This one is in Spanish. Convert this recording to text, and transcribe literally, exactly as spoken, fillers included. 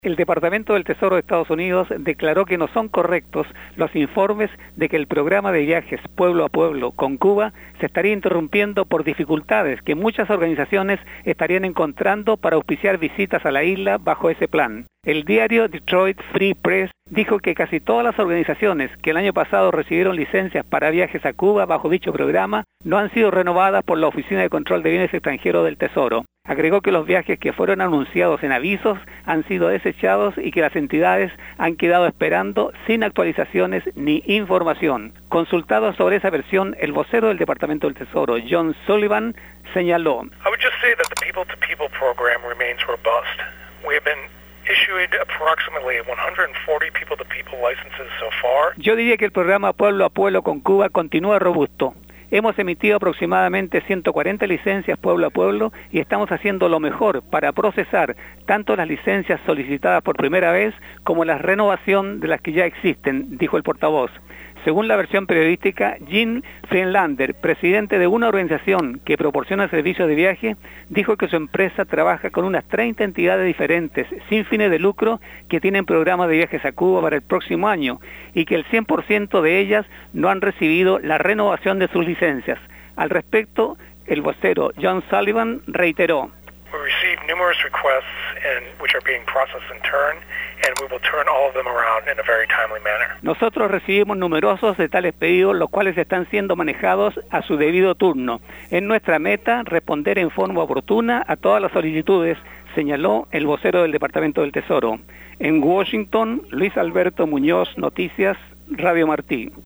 El Departamento del Tesoro de Estados Unidos declaró que no son correctos los informes de que el programa de viajes pueblo a pueblo con Cuba se estaría interrumpiendo por dificultades que muchas organizaciones estarían encontrando para auspiciar visitas a la isla bajo ese plan. El diario Detroit Free Press dijo que casi todas las organizaciones que el año pasado recibieron licencias para viajes a Cuba bajo dicho programa no han sido renovadas por la Oficina de Control de Bienes Extranjeros del Tesoro. Agregó que los viajes que fueron anunciados en avisos han sido desechados y que las entidades han quedado esperando sin actualizaciones ni información. Consultado sobre esa versión, el vocero del Departamento del Tesoro, John Sullivan, señaló: I would just say that the people-to-people program remains robust. We have been issued approximately one hundred forty people-to-people licenses so far. Yo diría que el programa Pueblo a Pueblo con Cuba continúa robusto. Hemos emitido aproximadamente ciento cuarenta licencias pueblo a pueblo y estamos haciendo lo mejor para procesar tanto las licencias solicitadas por primera vez como la renovación de las que ya existen, dijo el portavoz. Según la versión periodística, Jim Friedlander, presidente de una organización que proporciona servicios de viaje, dijo que su empresa trabaja con unas treinta entidades diferentes, sin fines de lucro, que tienen programas de viajes a Cuba para el próximo año, y que el cien por ciento de ellas no han recibido la renovación de sus licencias. Al respecto, el vocero John Sullivan reiteró: We received numerous requests and which are being processed in turn, and we will turn all of them around in a very timely manner. Nosotros recibimos numerosos de tales pedidos, los cuales están siendo manejados a su debido turno. Es nuestra meta responder en forma oportuna a todas las solicitudes, señaló el vocero del Departamento del Tesoro. En Washington, Luis Alberto Muñoz, Noticias, Radio Martí.